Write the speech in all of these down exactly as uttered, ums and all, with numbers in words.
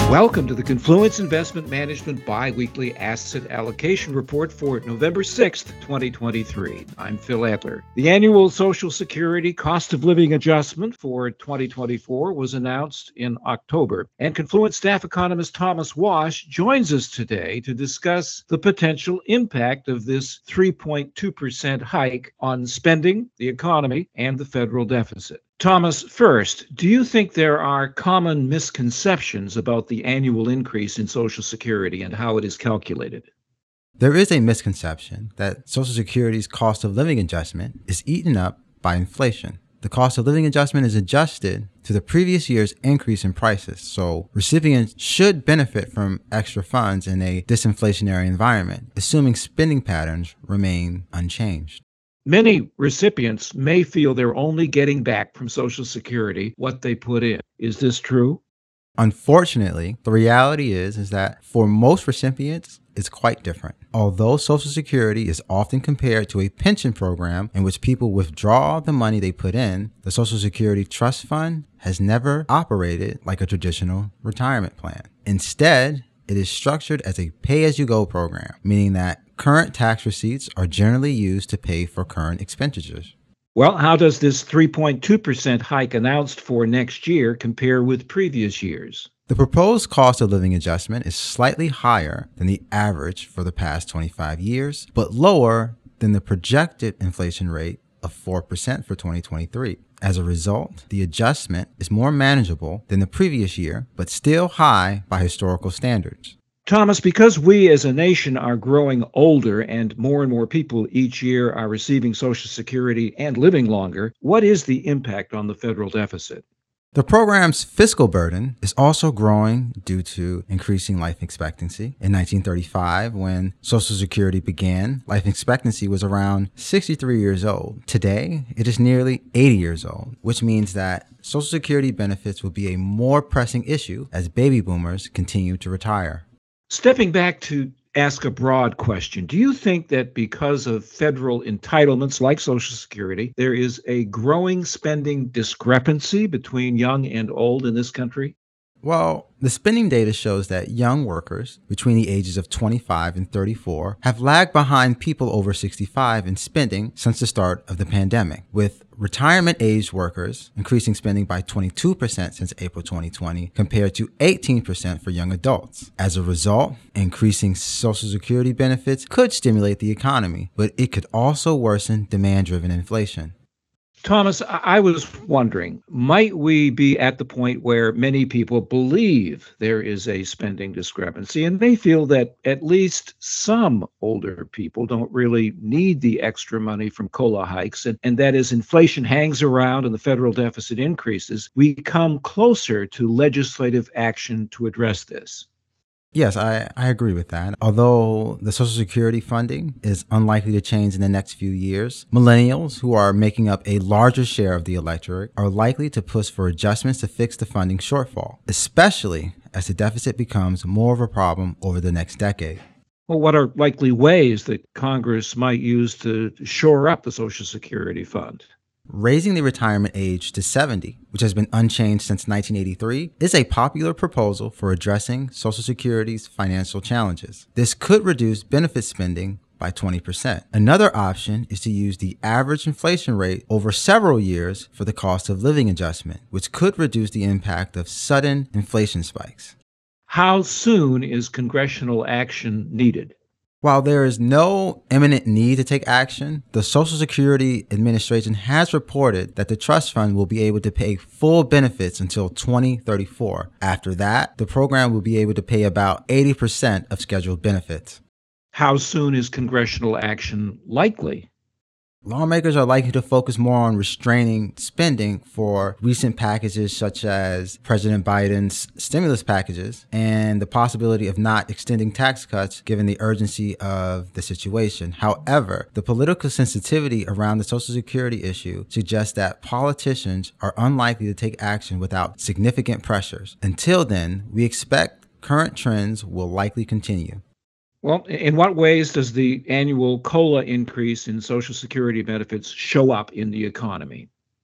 Welcome to the Confluence Investment Management Biweekly Asset Allocation Report for November sixth, twenty twenty-three. I'm Phil Adler. The annual Social Security Cost of Living Adjustment for twenty twenty-four was announced in October, and Confluence staff economist Thomas Wash joins us today to discuss the potential impact of this three point two percent hike on spending, the economy, and the federal deficit. Thomas, first, do you think there are common misconceptions about the annual increase in Social Security and how it is calculated? There is a misconception that Social Security's cost of living adjustment is eaten up by inflation. The cost of living adjustment is adjusted to the previous year's increase in prices, so recipients should benefit from extra funds in a disinflationary environment, assuming spending patterns remain unchanged. Many recipients may feel they're only getting back from Social Security what they put in. Is this true? Unfortunately, the reality is, is that for most recipients, it's quite different. Although Social Security is often compared to a pension program in which people withdraw the money they put in, the Social Security Trust Fund has never operated like a traditional retirement plan. Instead, it is structured as a pay-as-you-go program, meaning that current tax receipts are generally used to pay for current expenditures. Well, how does this three point two percent hike announced for next year compare with previous years? The proposed cost of living adjustment is slightly higher than the average for the past twenty-five years, but lower than the projected inflation rate of four percent for twenty twenty-three. As a result, the adjustment is more manageable than the previous year, but still high by historical standards. Thomas, because we as a nation are growing older and more and more people each year are receiving Social Security and living longer, what is the impact on the federal deficit? The program's fiscal burden is also growing due to increasing life expectancy. In nineteen thirty-five, when Social Security began, life expectancy was around sixty-three years old. Today, it is nearly eighty years old, which means that Social Security benefits will be a more pressing issue as baby boomers continue to retire. Stepping back to ask a broad question, do you think that because of federal entitlements like Social Security, there is a growing spending discrepancy between young and old in this country? Well, the spending data shows that young workers between the ages of twenty-five and thirty-four have lagged behind people over sixty-five in spending since the start of the pandemic, with retirement-aged workers increasing spending by twenty-two percent since April twenty twenty compared to eighteen percent for young adults. As a result, increasing Social Security benefits could stimulate the economy, but it could also worsen demand-driven inflation. Thomas, I I was wondering, might we be at the point where many people believe there is a spending discrepancy and they feel that at least some older people don't really need the extra money from COLA hikes, and, and that as inflation hangs around and the federal deficit increases, we come closer to legislative action to address this? Yes, I, I agree with that. Although the Social Security funding is unlikely to change in the next few years, millennials, who are making up a larger share of the electorate, are likely to push for adjustments to fix the funding shortfall, especially as the deficit becomes more of a problem over the next decade. Well, what are likely ways that Congress might use to shore up the Social Security fund? Raising the retirement age to seventy, which has been unchanged since nineteen eighty-three, is a popular proposal for addressing Social Security's financial challenges. This could reduce benefit spending by twenty percent. Another option is to use the average inflation rate over several years for the cost of living adjustment, which could reduce the impact of sudden inflation spikes. How soon is congressional action needed? While there is no imminent need to take action, the Social Security Administration has reported that the trust fund will be able to pay full benefits until twenty thirty-four. After that, the program will be able to pay about eighty percent of scheduled benefits. How soon is congressional action likely? Lawmakers are likely to focus more on restraining spending for recent packages such as President Biden's stimulus packages and the possibility of not extending tax cuts given the urgency of the situation. However, the political sensitivity around the Social Security issue suggests that politicians are unlikely to take action without significant pressures. Until then, we expect current trends will likely continue. Well, in what ways does the annual COLA increase in Social Security benefits show up in the economy?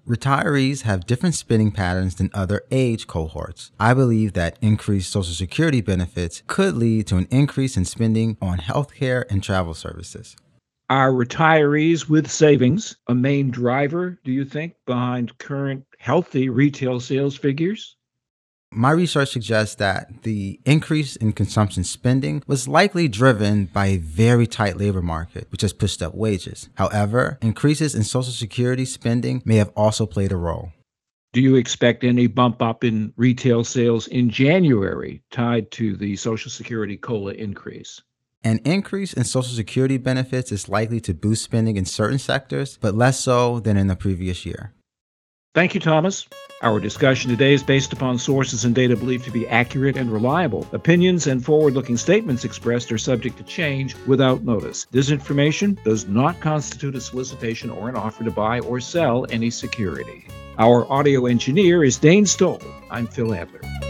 Retirees have different spending patterns than other age cohorts. I believe that increased Social Security benefits could lead to an increase in spending on healthcare and travel services. Are retirees with savings a main driver, do you think, behind current healthy retail sales figures? My research suggests that the increase in consumption spending was likely driven by a very tight labor market, which has pushed up wages. However, increases in Social Security spending may have also played a role. Do you expect any bump up in retail sales in January tied to the Social Security COLA increase? An increase in Social Security benefits is likely to boost spending in certain sectors, but less so than in the previous year. Thank you, Thomas. Our discussion today is based upon sources and data believed to be accurate and reliable. Opinions and forward-looking statements expressed are subject to change without notice. This information does not constitute a solicitation or an offer to buy or sell any security. Our audio engineer is Dane Stoll. I'm Phil Adler.